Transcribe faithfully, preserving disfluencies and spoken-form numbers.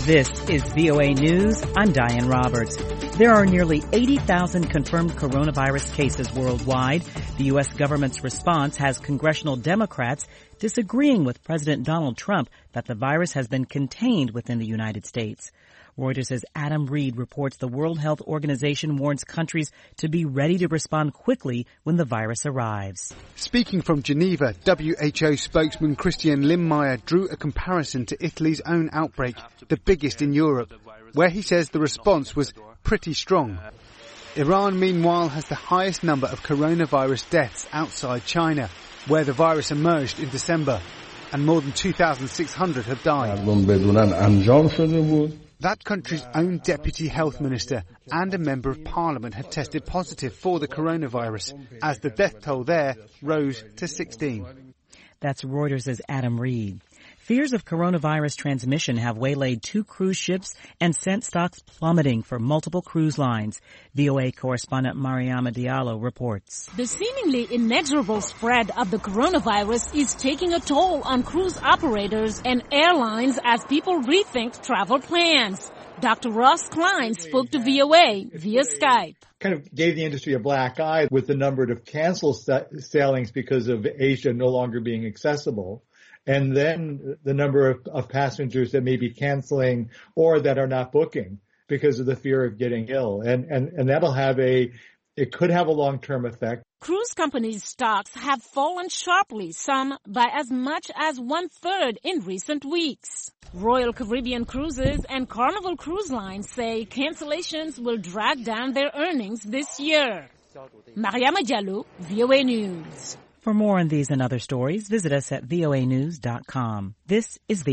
This is V O A News. I'm Diane Roberts. There are nearly eighty thousand confirmed coronavirus cases worldwide. The U S government's response has congressional Democrats disagreeing with President Donald Trump that the virus has been contained within the United States. Reuters' Adam Reed reports the World Health Organization warns countries to be ready to respond quickly when the virus arrives. Speaking from Geneva, W H O spokesman Christian Lindmeier drew a comparison to Italy's own outbreak, the biggest in Europe, where he says the response was pretty strong. Iran, meanwhile, has the highest number of coronavirus deaths outside China, where the virus emerged in December, and more than two thousand six hundred have died. That country's own deputy health minister and a member of parliament have tested positive for the coronavirus, as the death toll there rose to sixteen. That's Reuters' Adam Reed. Fears of coronavirus transmission have waylaid two cruise ships and sent stocks plummeting for multiple cruise lines. V O A correspondent Mariama Diallo reports. The seemingly inexorable spread of the coronavirus is taking a toll on cruise operators and airlines as people rethink travel plans. Doctor Ross Klein spoke to V O A via Skype. Kind of gave the industry a black eye with the number of canceled sailings because of Asia no longer being accessible. And then the number of, of passengers that may be canceling or that are not booking because of the fear of getting ill. And, and, and that'll have a, it could have a long-term effect. Cruise companies' stocks have fallen sharply, some by as much as one-third in recent weeks. Royal Caribbean Cruises and Carnival Cruise Lines say cancellations will drag down their earnings this year. Mariama Diallo, V O A News. For more on these and other stories, visit us at V O A news dot com. This is V O A.